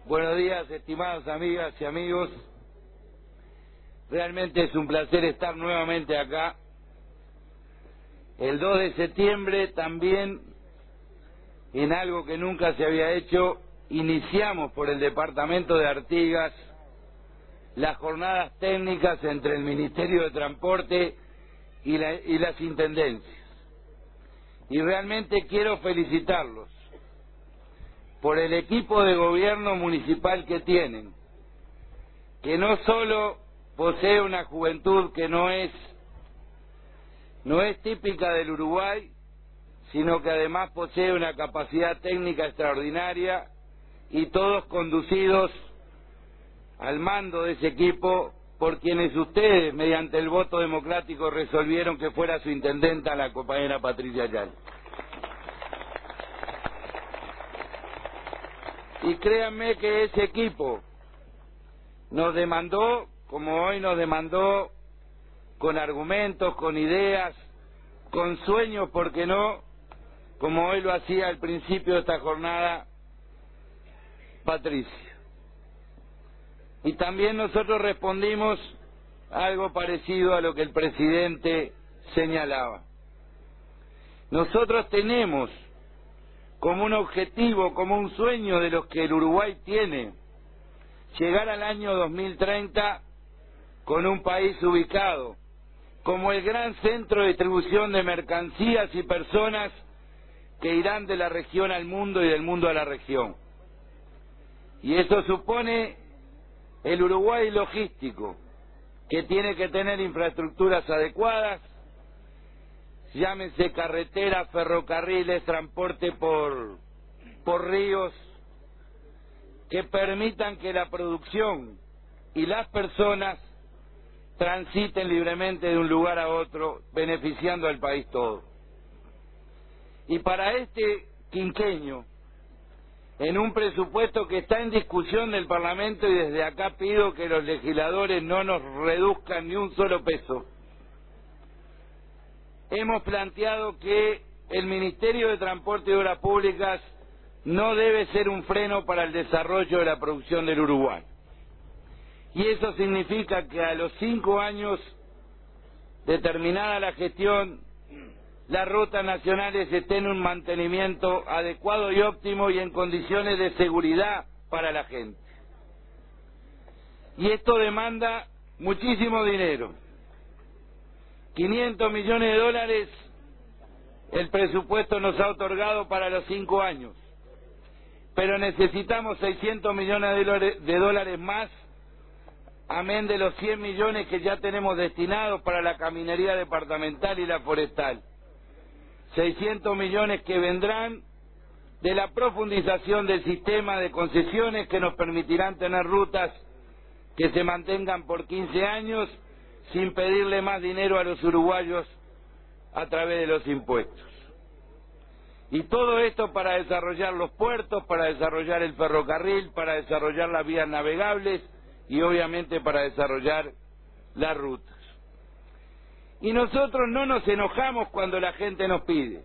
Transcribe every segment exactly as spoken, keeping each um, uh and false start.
Buenos días, estimadas amigas y amigos. Realmente es un placer estar nuevamente acá. El dos de septiembre también, en algo que nunca se había hecho, iniciamos por el departamento de Artigas las jornadas técnicas entre el Ministerio de Transporte y, la, y las intendencias. Y realmente quiero felicitarlos por el equipo de gobierno municipal que tienen, que no solo posee una juventud que no es no es típica del Uruguay, sino que además posee una capacidad técnica extraordinaria, y todos conducidos al mando de ese equipo por quienes ustedes, mediante el voto democrático, resolvieron que fuera su intendenta, la compañera Patricia Ayala. Y créanme que ese equipo nos demandó, como hoy nos demandó, con argumentos, con ideas, con sueños, ¿por qué no?, como hoy lo hacía al principio de esta jornada Patricia. Y también nosotros respondimos algo parecido a lo que el presidente señalaba. Nosotros tenemos como un objetivo, como un sueño de los que el Uruguay tiene, llegar al año dos mil treinta con un país ubicado como el gran centro de distribución de mercancías y personas que irán de la región al mundo y del mundo a la región. Y eso supone el Uruguay logístico, que tiene que tener infraestructuras adecuadas, llámense carreteras, ferrocarriles, transporte por, por ríos, que permitan que la producción y las personas transiten libremente de un lugar a otro, beneficiando al país todo. Y para este quinquenio, en un presupuesto que está en discusión del Parlamento, y desde acá pido que los legisladores no nos reduzcan ni un solo peso, hemos planteado que el Ministerio de Transporte y Obras Públicas no debe ser un freno para el desarrollo de la producción del Uruguay. Y eso significa que a los cinco años de terminada la gestión, las rutas nacionales estén en un mantenimiento adecuado y óptimo y en condiciones de seguridad para la gente. Y esto demanda muchísimo dinero. quinientos millones de dólares el presupuesto nos ha otorgado para los cinco años, pero necesitamos seiscientos millones de dólares más, amén de los cien millones que ya tenemos destinados para la caminería departamental y la forestal. seiscientos millones que vendrán de la profundización del sistema de concesiones, que nos permitirán tener rutas que se mantengan por quince años sin pedirle más dinero a los uruguayos a través de los impuestos. Y todo esto para desarrollar los puertos, para desarrollar el ferrocarril, para desarrollar las vías navegables y obviamente para desarrollar las rutas. Y nosotros no nos enojamos cuando la gente nos pide,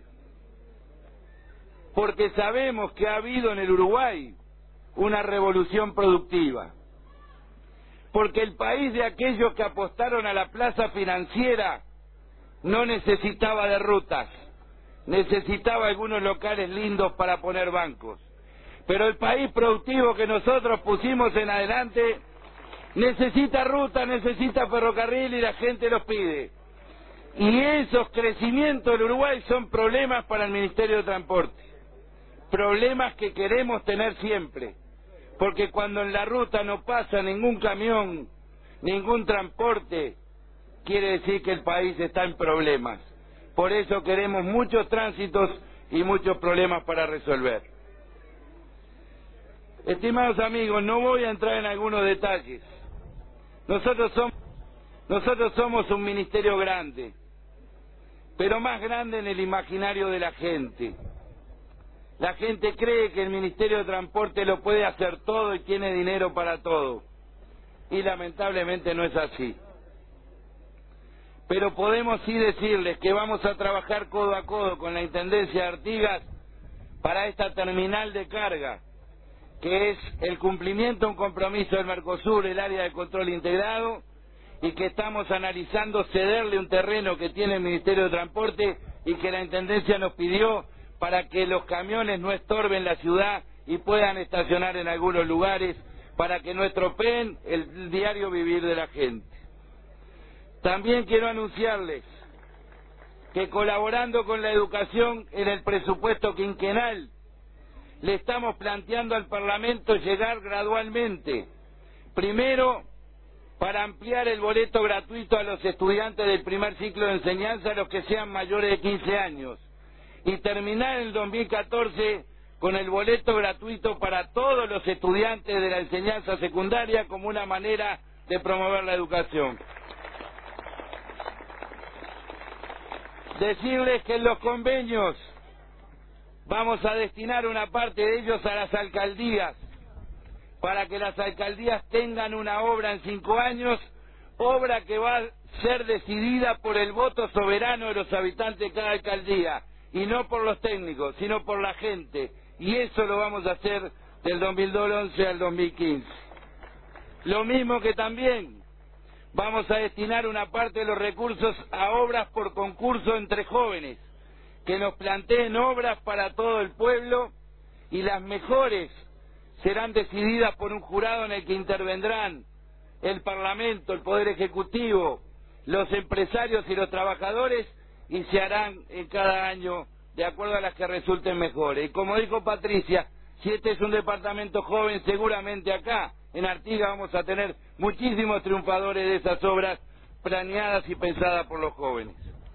porque sabemos que ha habido en el Uruguay una revolución productiva, porque el país de aquellos que apostaron a la plaza financiera no necesitaba de rutas, necesitaba algunos locales lindos para poner bancos, pero el país productivo que nosotros pusimos en adelante necesita rutas, necesita ferrocarril, y la gente los pide. Y esos crecimientos del Uruguay son problemas para el Ministerio de Transporte, problemas que queremos tener siempre, porque cuando en la ruta no pasa ningún camión, ningún transporte, quiere decir que el país está en problemas. Por eso queremos muchos tránsitos y muchos problemas para resolver. Estimados amigos, no voy a entrar en algunos detalles. Nosotros somos, nosotros somos un ministerio grande, pero más grande en el imaginario de la gente. La gente cree que el Ministerio de Transporte lo puede hacer todo y tiene dinero para todo, y lamentablemente no es así. Pero podemos sí decirles que vamos a trabajar codo a codo con la Intendencia de Artigas para esta terminal de carga, que es el cumplimiento de un compromiso del Mercosur, el área de control integrado, y que estamos analizando cederle un terreno que tiene el Ministerio de Transporte y que la Intendencia nos pidió para que los camiones no estorben la ciudad y puedan estacionar en algunos lugares, para que no estropeen el diario vivir de la gente. También quiero anunciarles que, colaborando con la educación en el presupuesto quinquenal, le estamos planteando al Parlamento llegar gradualmente, primero para ampliar el boleto gratuito a los estudiantes del primer ciclo de enseñanza, a los que sean mayores de quince años, y terminar en el dos mil catorce con el boleto gratuito para todos los estudiantes de la enseñanza secundaria, como una manera de promover la educación. Decirles que en los convenios vamos a destinar una parte de ellos a las alcaldías, para que las alcaldías tengan una obra en cinco años, obra que va a ser decidida por el voto soberano de los habitantes de cada alcaldía, y no por los técnicos, sino por la gente, y eso lo vamos a hacer del dos mil once al dos mil quince. Lo mismo que también vamos a destinar una parte de los recursos a obras por concurso entre jóvenes, que nos planteen obras para todo el pueblo, y las mejores serán decididas por un jurado en el que intervendrán el Parlamento, el Poder Ejecutivo, los empresarios y los trabajadores, y se harán en cada año de acuerdo a las que resulten mejores. Y como dijo Patricia, si este es un departamento joven, seguramente acá en Artigas vamos a tener muchísimos triunfadores de esas obras planeadas y pensadas por los jóvenes.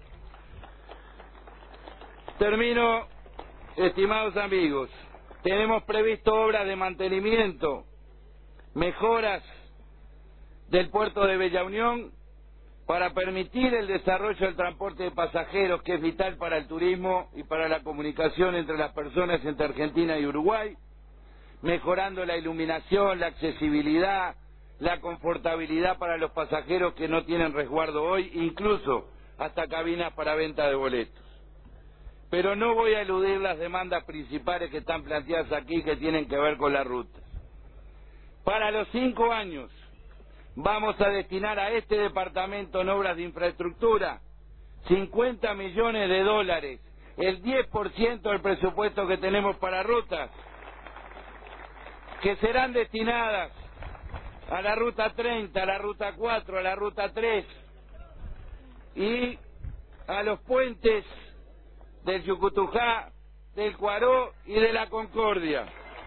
Termino, estimados amigos. Tenemos previsto obras de mantenimiento, mejoras del puerto de Bella Unión, para permitir el desarrollo del transporte de pasajeros, que es vital para el turismo y para la comunicación entre las personas entre Argentina y Uruguay, mejorando la iluminación, la accesibilidad, la confortabilidad para los pasajeros que no tienen resguardo hoy, incluso hasta cabinas para venta de boletos. Pero no voy a eludir las demandas principales que están planteadas aquí, que tienen que ver con la ruta. Para los cinco años vamos a destinar a este departamento en obras de infraestructura cincuenta millones de dólares, el diez por ciento del presupuesto que tenemos para rutas, que serán destinadas a la ruta treinta, a la ruta cuatro, a la ruta tres y a los puentes del Yucutujá, del Cuaró y de la Concordia.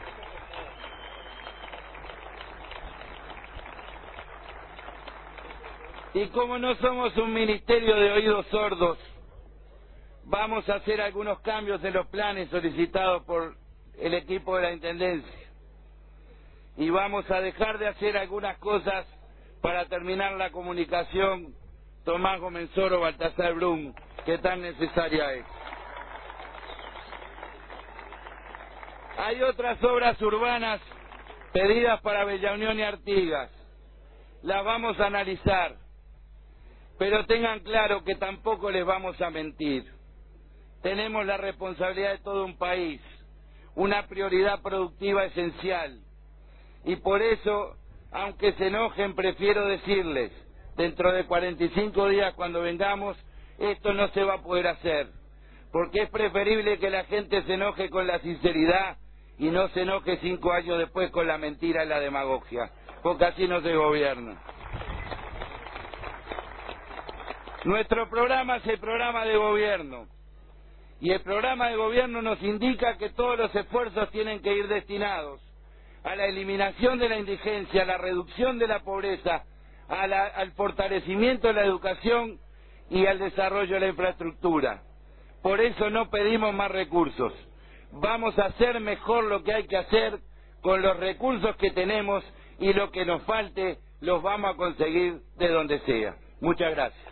Y como no somos un ministerio de oídos sordos, vamos a hacer algunos cambios en los planes solicitados por el equipo de la Intendencia. Y vamos a dejar de hacer algunas cosas para terminar la comunicación Tomás Gomenzoro Baltasar Brum, que tan necesaria es. Hay otras obras urbanas pedidas para Bella Unión y Artigas. Las vamos a analizar. Pero tengan claro que tampoco les vamos a mentir. Tenemos la responsabilidad de todo un país, una prioridad productiva esencial. Y por eso, aunque se enojen, prefiero decirles, dentro de cuarenta y cinco días cuando vengamos, esto no se va a poder hacer. Porque es preferible que la gente se enoje con la sinceridad y no se enoje cinco años después con la mentira y la demagogia. Porque así no se gobierna. Nuestro programa es el programa de gobierno, y el programa de gobierno nos indica que todos los esfuerzos tienen que ir destinados a la eliminación de la indigencia, a la reducción de la pobreza, a la, al fortalecimiento de la educación y al desarrollo de la infraestructura. Por eso no pedimos más recursos. Vamos a hacer mejor lo que hay que hacer con los recursos que tenemos, y lo que nos falte los vamos a conseguir de donde sea. Muchas gracias.